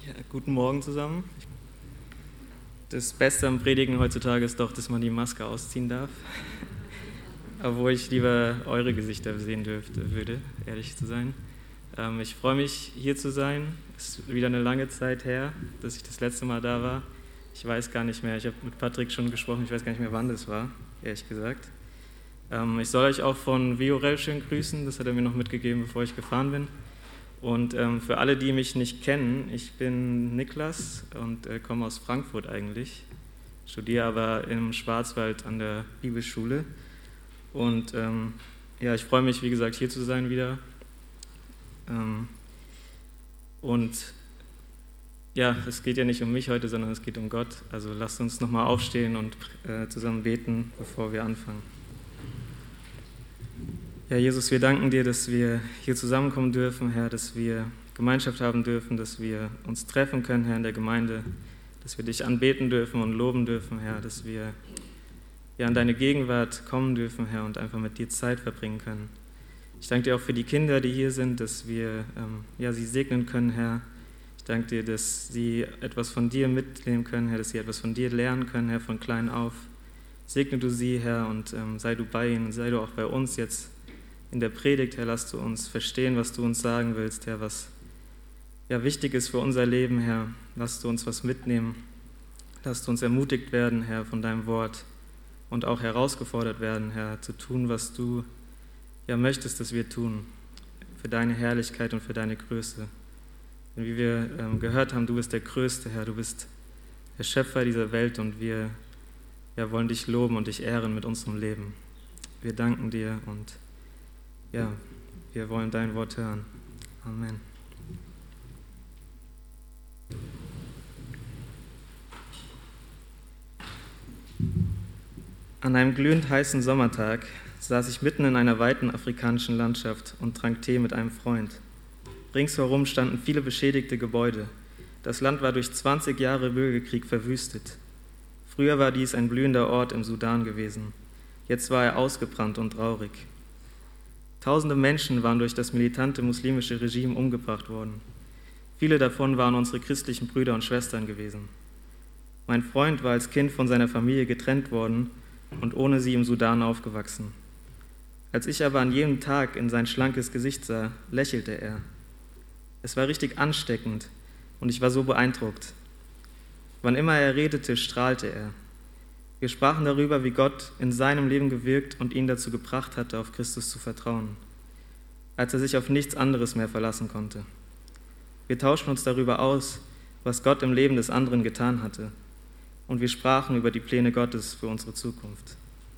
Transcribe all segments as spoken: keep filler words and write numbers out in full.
Ja, guten Morgen zusammen. Das Beste am Predigen heutzutage ist doch, dass man die Maske ausziehen darf. Obwohl ich lieber eure Gesichter sehen dürfte, würde, ehrlich zu sein. Ähm, ich freue mich, hier zu sein. Es ist wieder eine lange Zeit her, dass ich das letzte Mal da war. Ich weiß gar nicht mehr, ich habe mit Patrick schon gesprochen, ich weiß gar nicht mehr, wann das war, ehrlich gesagt. Ähm, ich soll euch auch von Viorel schön grüßen, das hat er mir noch mitgegeben, bevor ich gefahren bin. Und ähm, für alle, die mich nicht kennen, ich bin Niklas und äh, komme aus Frankfurt eigentlich, studiere aber im Schwarzwald an der Bibelschule. Und ähm, ja, ich freue mich, wie gesagt, hier zu sein wieder. Ähm, und ja, es geht ja nicht um mich heute, sondern es geht um Gott. Also lasst uns nochmal aufstehen und äh, zusammen beten, bevor wir anfangen. Ja, Jesus, wir danken dir, dass wir hier zusammenkommen dürfen, Herr, dass wir Gemeinschaft haben dürfen, dass wir uns treffen können, Herr, in der Gemeinde, dass wir dich anbeten dürfen und loben dürfen, Herr, dass wir ja, in deine Gegenwart kommen dürfen, Herr, und einfach mit dir Zeit verbringen können. Ich danke dir auch für die Kinder, die hier sind, dass wir ähm, ja, sie segnen können, Herr. Ich danke dir, dass sie etwas von dir mitnehmen können, Herr, dass sie etwas von dir lernen können, Herr, von klein auf. Segne du sie, Herr, und ähm, sei du bei ihnen, sei du auch bei uns jetzt in der Predigt, Herr, lass du uns verstehen, was du uns sagen willst, Herr, was ja, wichtig ist für unser Leben, Herr. Lass du uns was mitnehmen, lass du uns ermutigt werden, Herr, von deinem Wort und auch herausgefordert werden, Herr, zu tun, was du ja möchtest, dass wir tun, für deine Herrlichkeit und für deine Größe. Denn wie wir ähm, gehört haben, du bist der Größte, Herr, du bist der Schöpfer dieser Welt und wir ja, wollen dich loben und dich ehren mit unserem Leben. Wir danken dir und ja, wir wollen dein Wort hören. Amen. An einem glühend heißen Sommertag saß ich mitten in einer weiten afrikanischen Landschaft und trank Tee mit einem Freund. Ringsherum standen viele beschädigte Gebäude. Das Land war durch zwanzig Jahre Bürgerkrieg verwüstet. Früher war dies ein blühender Ort im Sudan gewesen. Jetzt war er ausgebrannt und traurig. Tausende Menschen waren durch das militante muslimische Regime umgebracht worden. Viele davon waren unsere christlichen Brüder und Schwestern gewesen. Mein Freund war als Kind von seiner Familie getrennt worden und ohne sie im Sudan aufgewachsen. Als ich aber an jedem Tag in sein schlankes Gesicht sah, lächelte er. Es war richtig ansteckend und ich war so beeindruckt. Wann immer er redete, strahlte er. Wir sprachen darüber, wie Gott in seinem Leben gewirkt und ihn dazu gebracht hatte, auf Christus zu vertrauen, als er sich auf nichts anderes mehr verlassen konnte. Wir tauschten uns darüber aus, was Gott im Leben des anderen getan hatte, und wir sprachen über die Pläne Gottes für unsere Zukunft.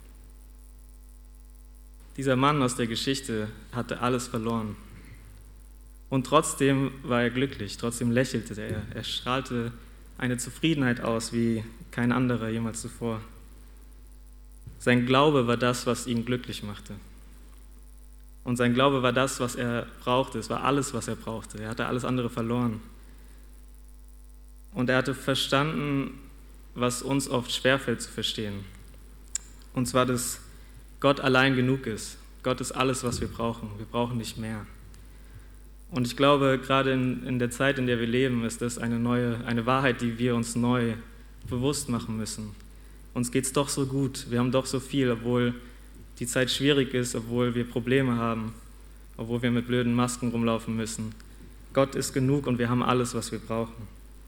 Dieser Mann aus der Geschichte hatte alles verloren. Und trotzdem war er glücklich, trotzdem lächelte er. Er strahlte eine Zufriedenheit aus wie kein anderer jemals zuvor. Sein Glaube war das, was ihn glücklich machte. Und sein Glaube war das, was er brauchte. Es war alles, was er brauchte. Er hatte alles andere verloren. Und er hatte verstanden, was uns oft schwerfällt zu verstehen. Und zwar, dass Gott allein genug ist. Gott ist alles, was wir brauchen. Wir brauchen nicht mehr. Und ich glaube, gerade in, in der Zeit, in der wir leben, ist das eine neue, eine Wahrheit, die wir uns neu bewusst machen müssen. Uns geht es doch so gut, wir haben doch so viel, obwohl die Zeit schwierig ist, obwohl wir Probleme haben, obwohl wir mit blöden Masken rumlaufen müssen. Gott ist genug und wir haben alles, was wir brauchen.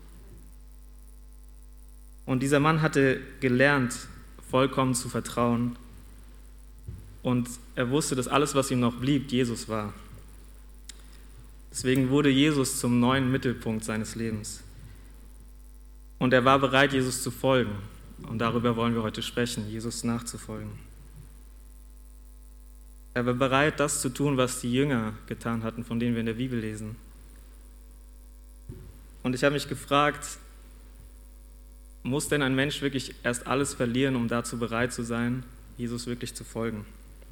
Und dieser Mann hatte gelernt, vollkommen zu vertrauen. Und er wusste, dass alles, was ihm noch blieb, Jesus war. Deswegen wurde Jesus zum neuen Mittelpunkt seines Lebens. Und er war bereit, Jesus zu folgen. Und darüber wollen wir heute sprechen, Jesus nachzufolgen. Er war bereit, das zu tun, was die Jünger getan hatten, von denen wir in der Bibel lesen. Und ich habe mich gefragt, muss denn ein Mensch wirklich erst alles verlieren, um dazu bereit zu sein, Jesus wirklich zu folgen?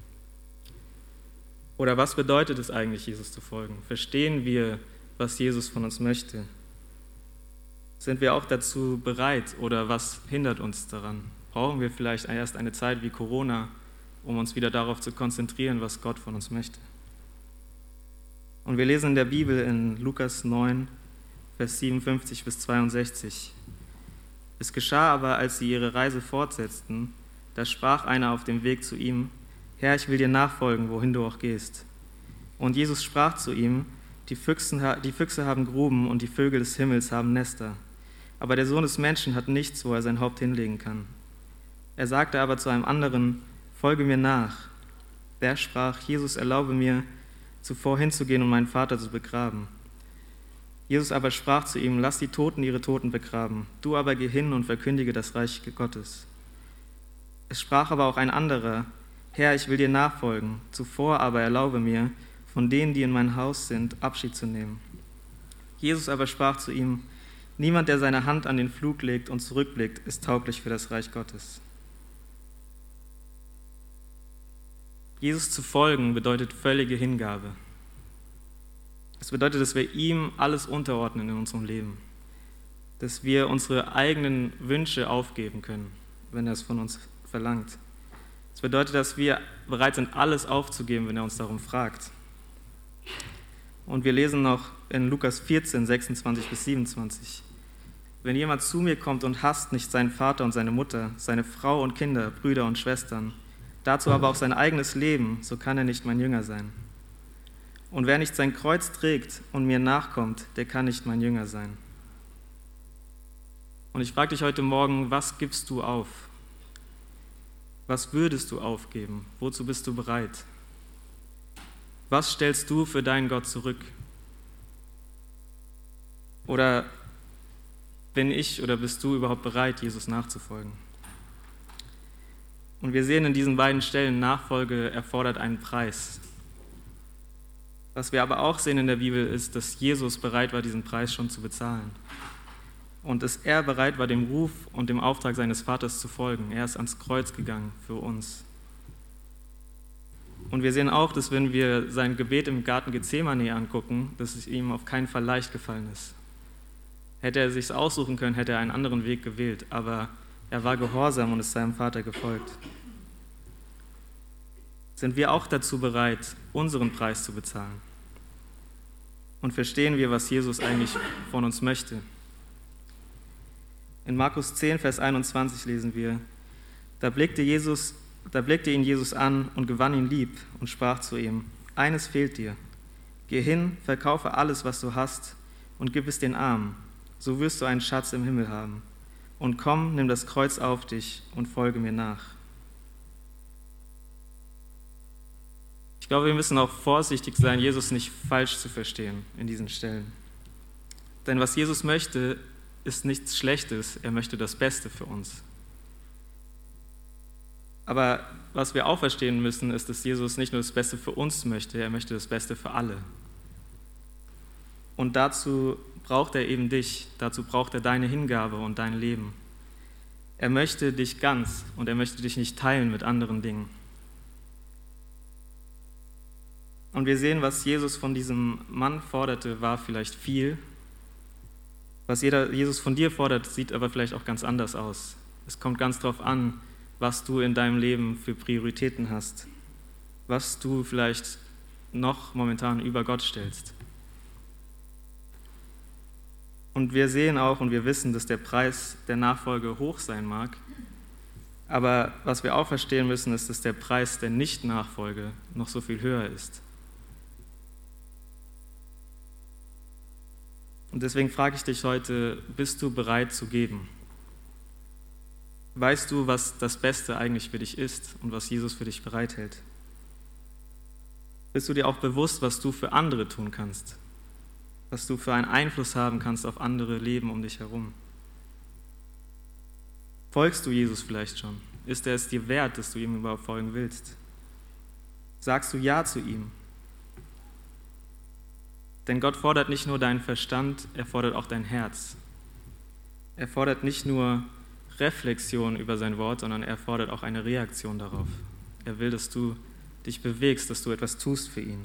Oder was bedeutet es eigentlich, Jesus zu folgen? Verstehen wir, was Jesus von uns möchte? Sind wir auch dazu bereit oder was hindert uns daran? Brauchen wir vielleicht erst eine Zeit wie Corona, um uns wieder darauf zu konzentrieren, was Gott von uns möchte? Und wir lesen in der Bibel in Lukas neun, Vers siebenundfünfzig bis zweiundsechzig. Es geschah aber, als sie ihre Reise fortsetzten, da sprach einer auf dem Weg zu ihm: Herr, ich will dir nachfolgen, wohin du auch gehst. Und Jesus sprach zu ihm: Die Füchse, die Füchse haben Gruben und die Vögel des Himmels haben Nester, aber der Sohn des Menschen hat nichts, wo er sein Haupt hinlegen kann. Er sagte aber zu einem anderen: Folge mir nach. Der sprach: Jesus, erlaube mir, zuvor hinzugehen und meinen Vater zu begraben. Jesus aber sprach zu ihm: Lass die Toten ihre Toten begraben, du aber geh hin und verkündige das Reich Gottes. Es sprach aber auch ein anderer: Herr, ich will dir nachfolgen, zuvor aber erlaube mir, von denen, die in mein Haus sind, Abschied zu nehmen. Jesus aber sprach zu ihm: Niemand, der seine Hand an den Pflug legt und zurückblickt, ist tauglich für das Reich Gottes. Jesus zu folgen bedeutet völlige Hingabe. Es bedeutet, dass wir ihm alles unterordnen in unserem Leben, dass wir unsere eigenen Wünsche aufgeben können, wenn er es von uns verlangt. Es bedeutet, dass wir bereit sind, alles aufzugeben, wenn er uns darum fragt. Und wir lesen noch in Lukas vierzehn, sechsundzwanzig bis siebenundzwanzig. Wenn jemand zu mir kommt und hasst nicht seinen Vater und seine Mutter, seine Frau und Kinder, Brüder und Schwestern, dazu aber auch sein eigenes Leben, so kann er nicht mein Jünger sein. Und wer nicht sein Kreuz trägt und mir nachkommt, der kann nicht mein Jünger sein. Und ich frage dich heute Morgen: Was gibst du auf? Was würdest du aufgeben? Wozu bist du bereit? Was stellst du für deinen Gott zurück? Oder bin ich oder bist du überhaupt bereit, Jesus nachzufolgen? Und wir sehen in diesen beiden Stellen, Nachfolge erfordert einen Preis. Was wir aber auch sehen in der Bibel ist, dass Jesus bereit war, diesen Preis schon zu bezahlen. Und dass er bereit war, dem Ruf und dem Auftrag seines Vaters zu folgen. Er ist ans Kreuz gegangen für uns. Und wir sehen auch, dass wenn wir sein Gebet im Garten Gethsemane angucken, dass es ihm auf keinen Fall leicht gefallen ist. Hätte er sich aussuchen können, hätte er einen anderen Weg gewählt, aber er war gehorsam und ist seinem Vater gefolgt. Sind wir auch dazu bereit, unseren Preis zu bezahlen? Und verstehen wir, was Jesus eigentlich von uns möchte? In Markus zehn, Vers einundzwanzig lesen wir: Da blickte, Jesus, da blickte ihn Jesus an und gewann ihn lieb und sprach zu ihm: Eines fehlt dir. Geh hin, verkaufe alles, was du hast, und gib es den Armen. So wirst du einen Schatz im Himmel haben. Und komm, nimm das Kreuz auf dich und folge mir nach. Ich glaube, wir müssen auch vorsichtig sein, Jesus nicht falsch zu verstehen in diesen Stellen. Denn was Jesus möchte, ist nichts Schlechtes, er möchte das Beste für uns. Aber was wir auch verstehen müssen, ist, dass Jesus nicht nur das Beste für uns möchte, er möchte das Beste für alle. Und dazu braucht er eben dich, dazu braucht er deine Hingabe und dein Leben. Er möchte dich ganz und er möchte dich nicht teilen mit anderen Dingen. Und wir sehen, was Jesus von diesem Mann forderte, war vielleicht viel. Was jeder, Jesus von dir fordert, sieht aber vielleicht auch ganz anders aus. Es kommt ganz darauf an, was du in deinem Leben für Prioritäten hast, was du vielleicht noch momentan über Gott stellst. Und wir sehen auch und wir wissen, dass der Preis der Nachfolge hoch sein mag, aber was wir auch verstehen müssen, ist, dass der Preis der Nicht-Nachfolge noch so viel höher ist. Und deswegen frage ich dich heute: Bist du bereit zu geben? Weißt du, was das Beste eigentlich für dich ist und was Jesus für dich bereithält? Bist du dir auch bewusst, was du für andere tun kannst? Was du für einen Einfluss haben kannst auf andere Leben um dich herum? Folgst du Jesus vielleicht schon? Ist er es dir wert, dass du ihm überhaupt folgen willst? Sagst du Ja zu ihm? Denn Gott fordert nicht nur deinen Verstand, er fordert auch dein Herz. Er fordert nicht nur Reflexion über sein Wort, sondern er fordert auch eine Reaktion darauf. Er will, dass du dich bewegst, dass du etwas tust für ihn.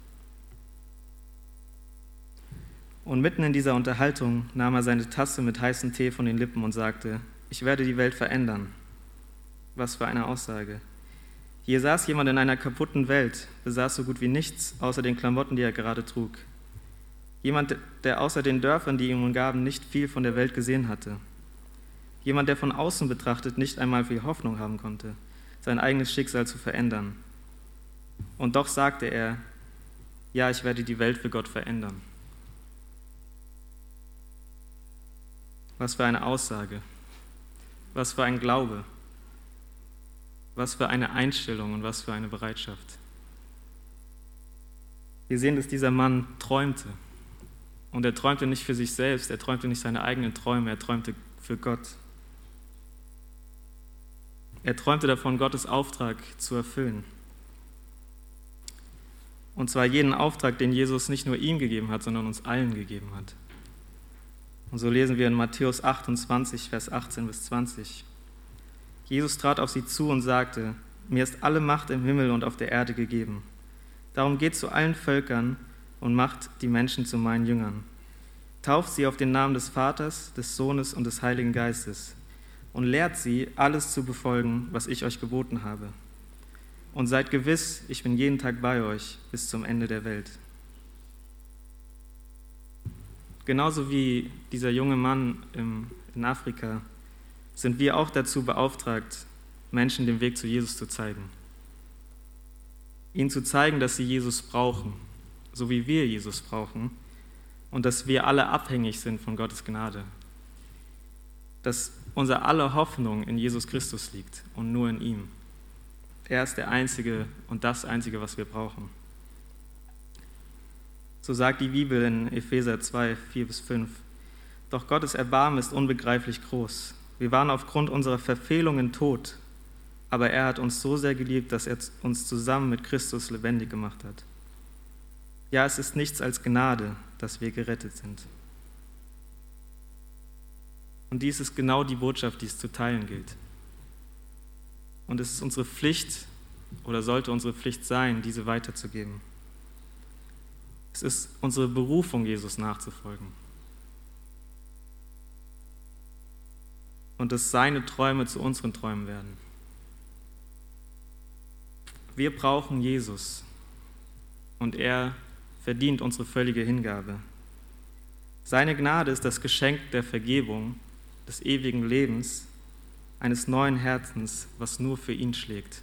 Und mitten in dieser Unterhaltung nahm er seine Tasse mit heißem Tee von den Lippen und sagte: Ich werde die Welt verändern. Was für eine Aussage. Hier saß jemand in einer kaputten Welt, besaß so gut wie nichts, außer den Klamotten, die er gerade trug. Jemand, der außer den Dörfern, die ihn umgaben, nicht viel von der Welt gesehen hatte. Jemand, der von außen betrachtet nicht einmal viel Hoffnung haben konnte, sein eigenes Schicksal zu verändern. Und doch sagte er, ja, ich werde die Welt für Gott verändern. Was für eine Aussage, was für ein Glaube, was für eine Einstellung und was für eine Bereitschaft. Wir sehen, dass dieser Mann träumte. Und er träumte nicht für sich selbst, er träumte nicht seine eigenen Träume, er träumte für Gott. Er träumte davon, Gottes Auftrag zu erfüllen. Und zwar jeden Auftrag, den Jesus nicht nur ihm gegeben hat, sondern uns allen gegeben hat. Und so lesen wir in Matthäus achtundzwanzig, Vers achtzehn bis zwanzig. Jesus trat auf sie zu und sagte, mir ist alle Macht im Himmel und auf der Erde gegeben. Darum geht zu allen Völkern und macht die Menschen zu meinen Jüngern. Tauft sie auf den Namen des Vaters, des Sohnes und des Heiligen Geistes und lehrt sie, alles zu befolgen, was ich euch geboten habe. Und seid gewiss, ich bin jeden Tag bei euch bis zum Ende der Welt. Genauso wie dieser junge Mann im, in Afrika sind wir auch dazu beauftragt, Menschen den Weg zu Jesus zu zeigen. Ihnen zu zeigen, dass sie Jesus brauchen, so wie wir Jesus brauchen, und dass wir alle abhängig sind von Gottes Gnade. Dass unsere aller Hoffnung in Jesus Christus liegt und nur in ihm. Er ist der Einzige und das Einzige, was wir brauchen. So sagt die Bibel in Epheser zwei, vier bis fünf. Doch Gottes Erbarmen ist unbegreiflich groß. Wir waren aufgrund unserer Verfehlungen tot, aber er hat uns so sehr geliebt, dass er uns zusammen mit Christus lebendig gemacht hat. Ja, es ist nichts als Gnade, dass wir gerettet sind. Und dies ist genau die Botschaft, die es zu teilen gilt. Und es ist unsere Pflicht oder sollte unsere Pflicht sein, diese weiterzugeben. Es ist unsere Berufung, Jesus nachzufolgen. Und dass seine Träume zu unseren Träumen werden. Wir brauchen Jesus und er verdient unsere völlige Hingabe. Seine Gnade ist das Geschenk der Vergebung, des ewigen Lebens, eines neuen Herzens, was nur für ihn schlägt.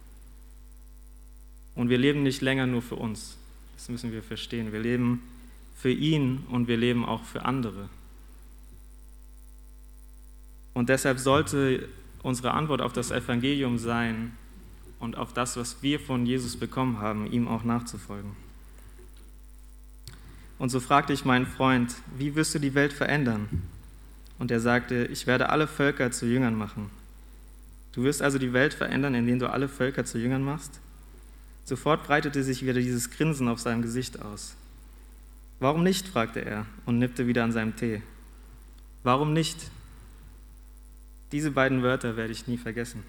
Und wir leben nicht länger nur für uns, das müssen wir verstehen. Wir leben für ihn und wir leben auch für andere. Und deshalb sollte unsere Antwort auf das Evangelium sein und auf das, was wir von Jesus bekommen haben, ihm auch nachzufolgen. Und so fragte ich meinen Freund, wie wirst du die Welt verändern? Und er sagte, ich werde alle Völker zu Jüngern machen. Du wirst also die Welt verändern, indem du alle Völker zu Jüngern machst? Sofort breitete sich wieder dieses Grinsen auf seinem Gesicht aus. Warum nicht? Fragte er und nippte wieder an seinem Tee. Warum nicht? Diese beiden Wörter werde ich nie vergessen.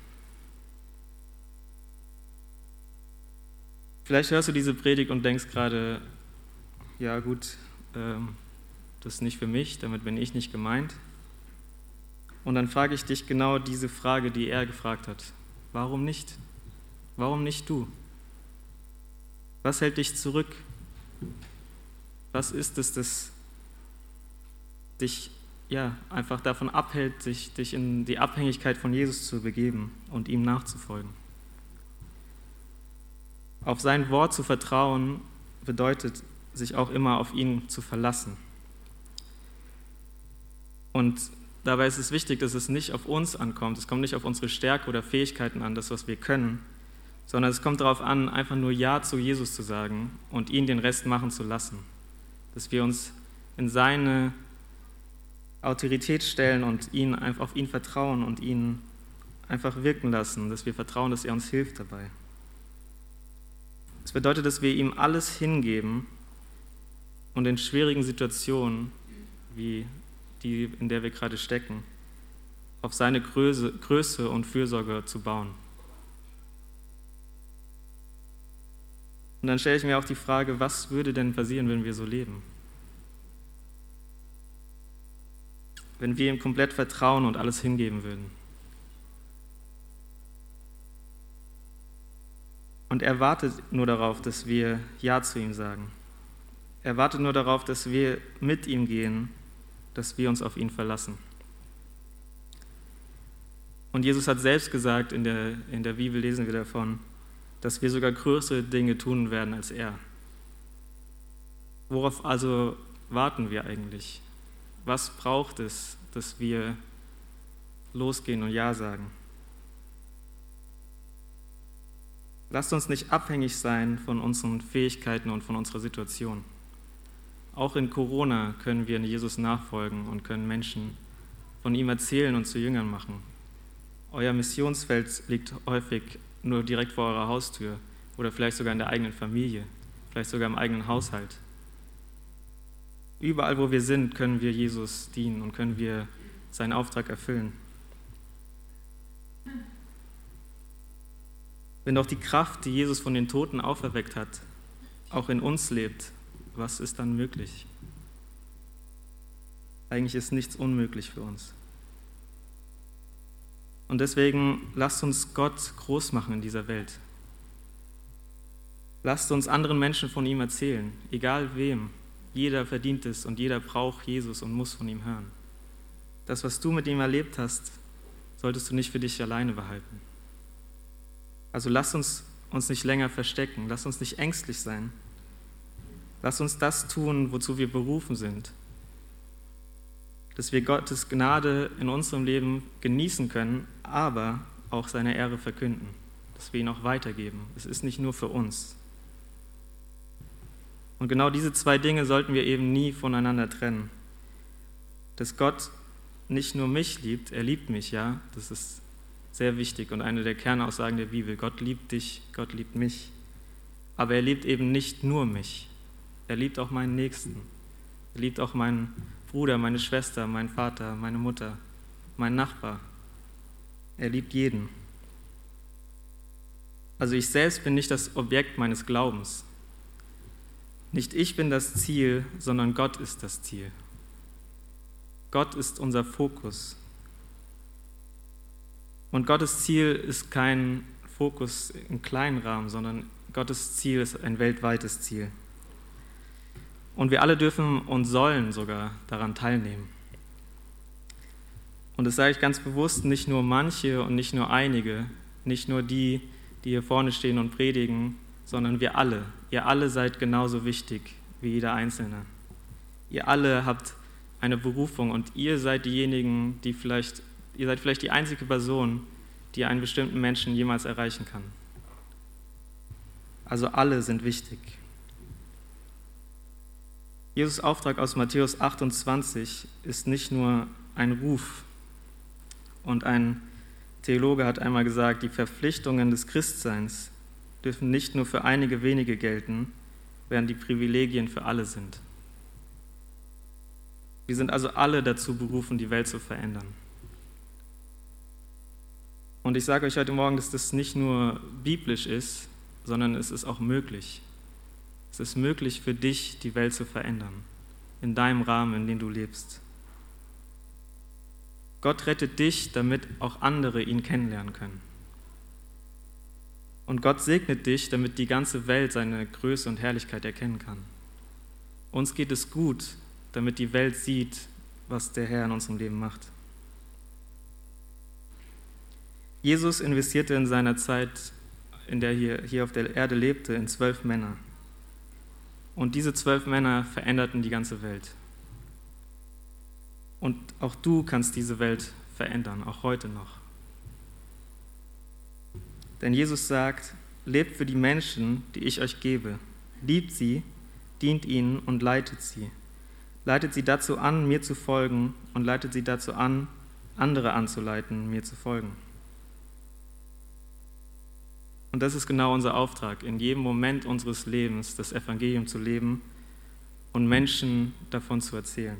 Vielleicht hörst du diese Predigt und denkst gerade, ja gut, ähm, das ist nicht für mich, damit bin ich nicht gemeint. Und dann frage ich dich genau diese Frage, die er gefragt hat. Warum nicht? Warum nicht du? Was hält dich zurück? Was ist es, das dich ja, einfach davon abhält, sich, dich in die Abhängigkeit von Jesus zu begeben und ihm nachzufolgen? Auf sein Wort zu vertrauen bedeutet, sich auch immer auf ihn zu verlassen. Und dabei ist es wichtig, dass es nicht auf uns ankommt. Es kommt nicht auf unsere Stärke oder Fähigkeiten an, das, was wir können, sondern es kommt darauf an, einfach nur Ja zu Jesus zu sagen und ihn den Rest machen zu lassen. Dass wir uns in seine Autorität stellen und ihn einfach auf ihn vertrauen und ihn einfach wirken lassen, dass wir vertrauen, dass er uns hilft dabei. Das bedeutet, dass wir ihm alles hingeben und in schwierigen Situationen, wie die, in der wir gerade stecken, auf seine Größe, Größe und Fürsorge zu bauen. Und dann stelle ich mir auch die Frage, was würde denn passieren, wenn wir so leben? Wenn wir ihm komplett vertrauen und alles hingeben würden. Und er wartet nur darauf, dass wir Ja zu ihm sagen. Er wartet nur darauf, dass wir mit ihm gehen, dass wir uns auf ihn verlassen. Und Jesus hat selbst gesagt, in der, in der Bibel lesen wir davon, dass wir sogar größere Dinge tun werden als er. Worauf also warten wir eigentlich? Was braucht es, dass wir losgehen und Ja sagen? Lasst uns nicht abhängig sein von unseren Fähigkeiten und von unserer Situation. Auch in Corona können wir Jesus nachfolgen und können Menschen von ihm erzählen und zu Jüngern machen. Euer Missionsfeld liegt häufig nur direkt vor eurer Haustür oder vielleicht sogar in der eigenen Familie, vielleicht sogar im eigenen Haushalt. Überall, wo wir sind, können wir Jesus dienen und können wir seinen Auftrag erfüllen. Wenn doch die Kraft, die Jesus von den Toten auferweckt hat, auch in uns lebt, was ist dann möglich? Eigentlich ist nichts unmöglich für uns. Und deswegen lasst uns Gott groß machen in dieser Welt. Lasst uns anderen Menschen von ihm erzählen, egal wem. Jeder verdient es und jeder braucht Jesus und muss von ihm hören. Das, was du mit ihm erlebt hast, solltest du nicht für dich alleine behalten. Also lass uns uns nicht länger verstecken, lass uns nicht ängstlich sein. Lass uns das tun, wozu wir berufen sind. Dass wir Gottes Gnade in unserem Leben genießen können, aber auch seine Ehre verkünden. Dass wir ihn auch weitergeben. Es ist nicht nur für uns. Und genau diese zwei Dinge sollten wir eben nie voneinander trennen. Dass Gott nicht nur mich liebt, er liebt mich, ja, das ist sehr wichtig und eine der Kernaussagen der Bibel. Gott liebt dich, Gott liebt mich. Aber er liebt eben nicht nur mich. Er liebt auch meinen Nächsten. Er liebt auch meinen Bruder, meine Schwester, meinen Vater, meine Mutter, meinen Nachbar. Er liebt jeden. Also ich selbst bin nicht das Objekt meines Glaubens. Nicht ich bin das Ziel, sondern Gott ist das Ziel. Gott ist unser Fokus. Und Gottes Ziel ist kein Fokus im kleinen Rahmen, sondern Gottes Ziel ist ein weltweites Ziel. Und wir alle dürfen und sollen sogar daran teilnehmen. Und das sage ich ganz bewusst, nicht nur manche und nicht nur einige, nicht nur die, die hier vorne stehen und predigen, sondern wir alle. Ihr alle seid genauso wichtig wie jeder Einzelne. Ihr alle habt eine Berufung und ihr seid diejenigen, die vielleicht, ihr seid vielleicht die einzige Person, die einen bestimmten Menschen jemals erreichen kann. Also alle sind wichtig. Jesus' Auftrag aus Matthäus achtundzwanzig ist nicht nur ein Ruf. Und ein Theologe hat einmal gesagt, die Verpflichtungen des Christseins dürfen nicht nur für einige wenige gelten, während die Privilegien für alle sind. Wir sind also alle dazu berufen, die Welt zu verändern. Und ich sage euch heute Morgen, dass das nicht nur biblisch ist, sondern es ist auch möglich. Es ist möglich für dich, die Welt zu verändern, in deinem Rahmen, in dem du lebst. Gott rettet dich, damit auch andere ihn kennenlernen können. Und Gott segnet dich, damit die ganze Welt seine Größe und Herrlichkeit erkennen kann. Uns geht es gut, damit die Welt sieht, was der Herr in unserem Leben macht. Jesus investierte in seiner Zeit, in der er hier auf der Erde lebte, in zwölf Männer. Und diese zwölf Männer veränderten die ganze Welt. Und auch du kannst diese Welt verändern, auch heute noch. Denn Jesus sagt, lebt für die Menschen, die ich euch gebe. Liebt sie, dient ihnen und leitet sie. Leitet sie dazu an, mir zu folgen und leitet sie dazu an, andere anzuleiten, mir zu folgen. Und das ist genau unser Auftrag, in jedem Moment unseres Lebens das Evangelium zu leben und Menschen davon zu erzählen.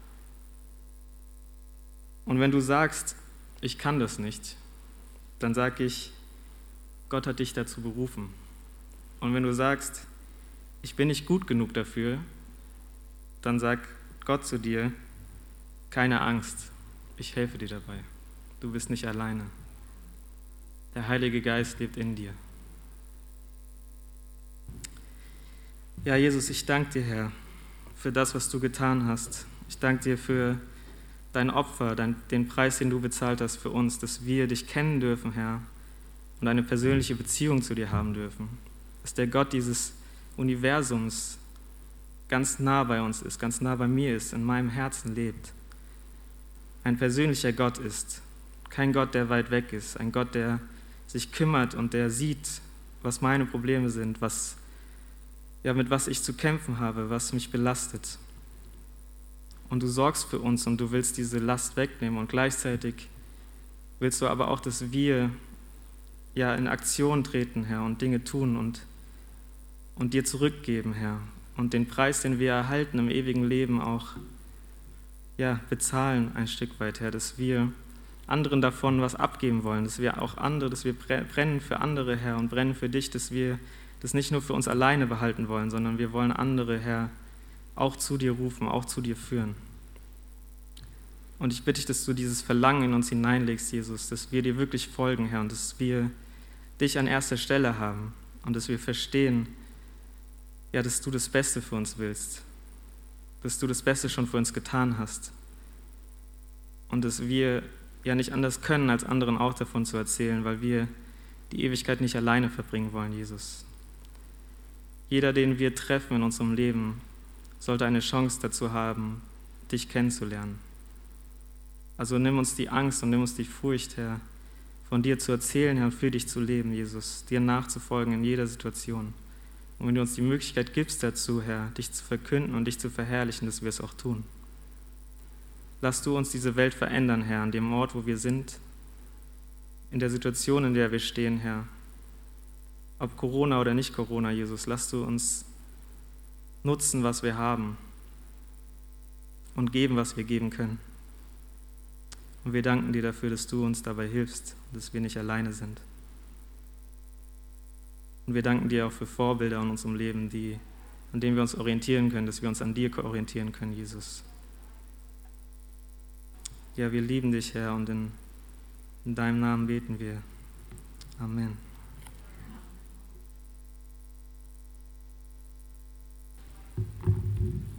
Und wenn du sagst, ich kann das nicht, dann sage ich, Gott hat dich dazu berufen. Und wenn du sagst, ich bin nicht gut genug dafür, dann sagt Gott zu dir, keine Angst, ich helfe dir dabei. Du bist nicht alleine. Der Heilige Geist lebt in dir. Ja, Jesus, ich danke dir, Herr, für das, was du getan hast. Ich danke dir für dein Opfer, dein, den Preis, den du bezahlt hast für uns, dass wir dich kennen dürfen, Herr, und eine persönliche Beziehung zu dir haben dürfen. Dass der Gott dieses Universums ganz nah bei uns ist, ganz nah bei mir ist, in meinem Herzen lebt. Ein persönlicher Gott ist, kein Gott, der weit weg ist, ein Gott, der sich kümmert und der sieht, was meine Probleme sind, was, ja, mit was ich zu kämpfen habe, was mich belastet. Und du sorgst für uns und du willst diese Last wegnehmen und gleichzeitig willst du aber auch, dass wir ja in Aktion treten, Herr, und Dinge tun und, und dir zurückgeben, Herr, und den Preis, den wir erhalten im ewigen Leben auch ja, bezahlen ein Stück weit, Herr, dass wir anderen davon was abgeben wollen, dass wir auch andere, dass wir brennen für andere, Herr, und brennen für dich, dass wir das nicht nur für uns alleine behalten wollen, sondern wir wollen andere, Herr, auch zu dir rufen, auch zu dir führen. Und ich bitte dich, dass du dieses Verlangen in uns hineinlegst, Jesus, dass wir dir wirklich folgen, Herr, und dass wir dich an erster Stelle haben und dass wir verstehen, ja, dass du das Beste für uns willst, dass du das Beste schon für uns getan hast und dass wir ja nicht anders können, als anderen auch davon zu erzählen, weil wir die Ewigkeit nicht alleine verbringen wollen, Jesus. Jeder, den wir treffen in unserem Leben, sollte eine Chance dazu haben, dich kennenzulernen. Also nimm uns die Angst und nimm uns die Furcht, Herr, von dir zu erzählen, Herr, und für dich zu leben, Jesus, dir nachzufolgen in jeder Situation. Und wenn du uns die Möglichkeit gibst dazu, Herr, dich zu verkünden und dich zu verherrlichen, dass wir es auch tun. Lass du uns diese Welt verändern, Herr, an dem Ort, wo wir sind, in der Situation, in der wir stehen, Herr. Ob Corona oder nicht Corona, Jesus, lass du uns nutzen, was wir haben und geben, was wir geben können. Und wir danken dir dafür, dass du uns dabei hilfst, dass wir nicht alleine sind. Und wir danken dir auch für Vorbilder in unserem Leben, die, an denen wir uns orientieren können, dass wir uns an dir orientieren können, Jesus. Ja, wir lieben dich, Herr, und in, in deinem Namen beten wir. Amen.